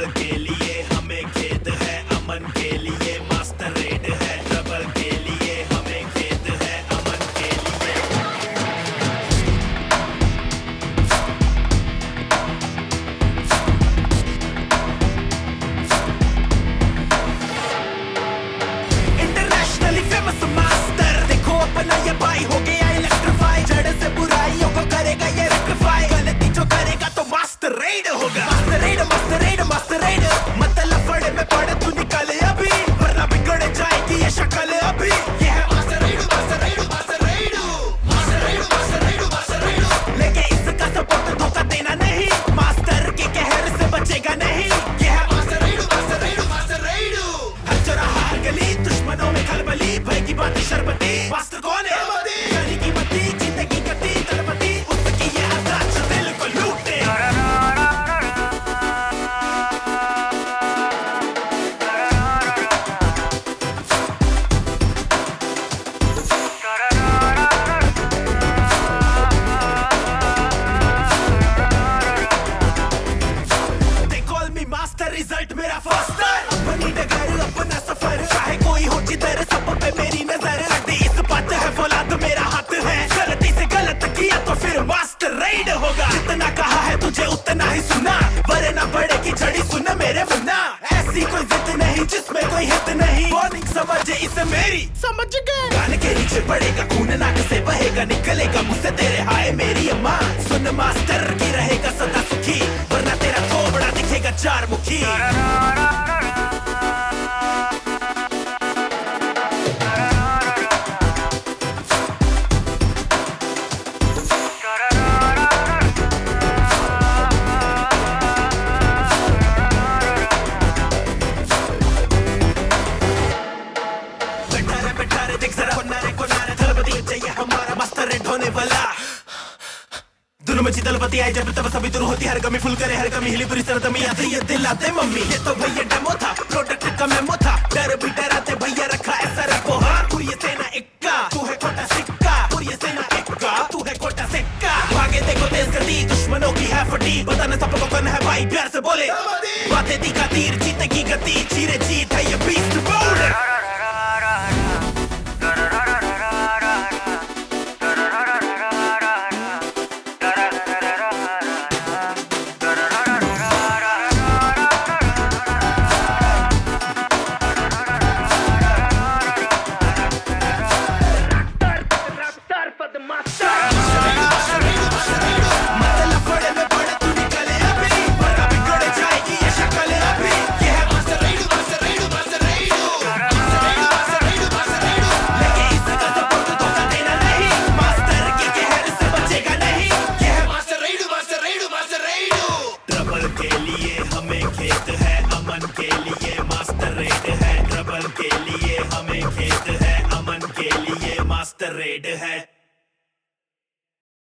Trouble के लिए हमें खेत है, अमन के लिए मास्टर रेड है। ट्रबल के लिए हमें खेत है, अमन के लिए। इंटरनेशनली फेमस मास्टर, देखो अपना ये भाई हो गया इलेक्ट्रीफाई। जड़ से बुराइयों को करेगा ये रेक्टिफाई। गलती जो करेगा तो मास्टर रेड होगा। Master raid, master raid, master raid. मतलब फड़े में पड़े तू निकाले अभी, वरना बिगड़ जाएगी ये शक्ल अभी। ये है master raid, master raid, master raid, master raid, master raid, master raid. लेके इसका सपोर्ट धोखा देना नहीं, मास्टर के कहर से बचेगा नहीं। ये है master raid, master raid, master raid. हर चौराहा हर गली दुश्मनों में खलबली, भाई की बातें शरबती। मास्टर कौन है? जाने की मती, जीते की गति तलपति, उसकी ये आदत जो दिल को लूटे। They call me master, result मेरा faster। अपनी डगर अपना सफर, चाहे कोई हो जिधर सब पे मेरी नजर। हड्डी इस बात है फौलाद मेरा हाथ है, गलती से गलत किया तो फिर मास्टर रेड होगा। जितना कहा है तुझे उतना ही सुना, वरना बढ़ेगी झड़ी सुन मेरे मुन्ना। ऐसी कोई जिद नहीं जिसमें कोई हित नहीं, वार्निंग समझे इसे मेरी, समझ गए। गाने के नीचे पड़ेगा खून, नाक से बहेगा, निकलेगा मुझसे तेरे हाय मेरी अम्मा। सुन मास्टर की रहेगा सदा सुखी, वरना तेरा थोबड़ा दिखेगा चार मुखी। बैठा रे देख जरा कोनारे थलपति चाहिए हमारा मास्टर रेड होने वाला। दुनू में दलपति आए जब तब सभी दूर होती, हर कमी फुल करे हर कमी हिली पूरी सरदमी आते ये दिलाते मम्मी। ये तो भैया डेमो था, प्रोडक्ट का मेमो था। डर भी डराते भैया रखा ऐसा रखो। हाँ पूरी सेना इक्का, तू है खोटा सिक्का। पूरी सेना इक्का, तू है खोटा सिक्का। भागे देखो तेज गति, दुश्मनों की है फटी। बताना सबको कौन है भाई, प्यार से बोले। बातें दिखा तीर, जीते की गति, चीरे जीत है ये बीस्ट बोल्डर। ट्रबल के लिए हमें खेत है, अमन के लिए मास्टर रेड है। ट्रबल के लिए हमें खेत है, अमन के लिए मास्टर रेड है।